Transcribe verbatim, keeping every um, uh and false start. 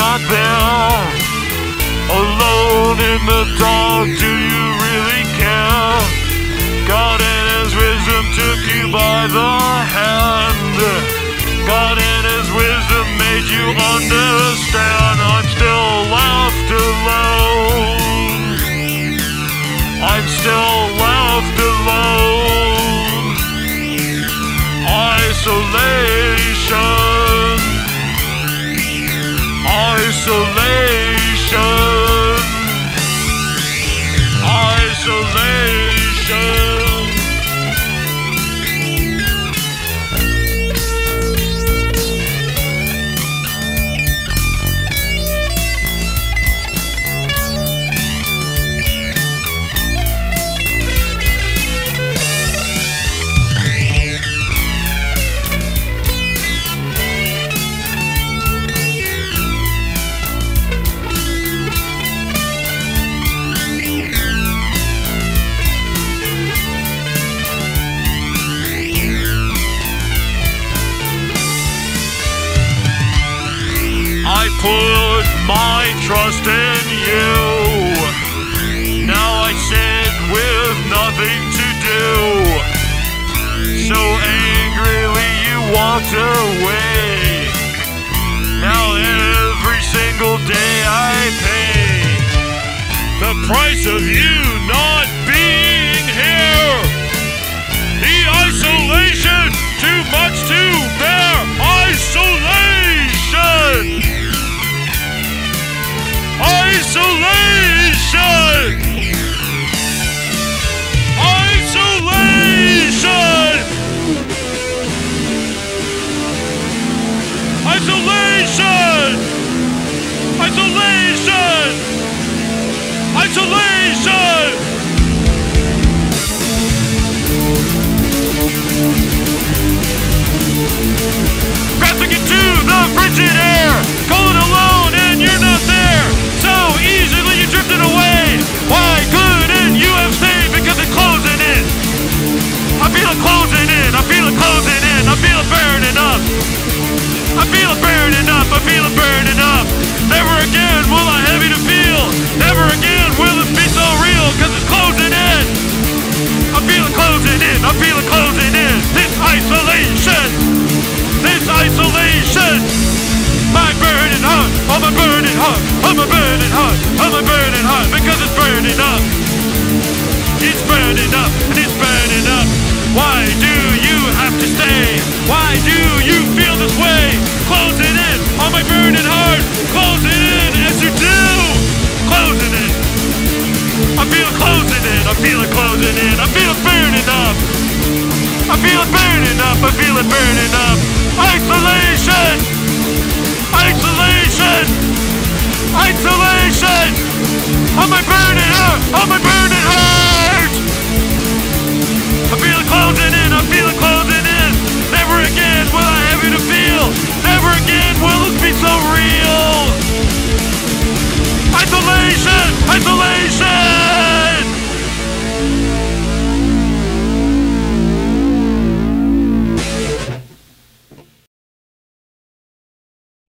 not there? Alone in the dark, do you really care? God in His wisdom took you by the hand. God in His wisdom made you understand. I'm still left alone. I'm still left alone. Isolation. Isolation. Isolation. I put my trust in you. Now I sit with nothing to do. So angrily you walked away. Now every single day I pay the price of you not being here. The isolation, too much to bear. Isolation. Isolation! Isolation! Isolation! Isolation! Isolation! Grasping into the frigid air, cold alone and you're not there. So easily you drifted away. Why couldn't you have stayed? Because it's closing in. I feel it closing in. I feel it closing in. I feel it burning up. I feel it burning up. I feel it burning up. Never again will I have you to feel. Never again will it be so real. Cause it's closing in. I feel it closing in. I feel it closing in. This isolation. This isolation. My burning heart, oh my burning heart, oh my burning heart, oh my burning heart, because it's burning up. It's burning up, and it's burning up. Why do you have to stay? Why do you feel this way? Closing in on my burning heart, closing in as you do. Closing in. I feel it closing in, I feel it closing in, I feel it burning up. I feel it burning up, I feel it burning up. Isolation! Isolation! Isolation!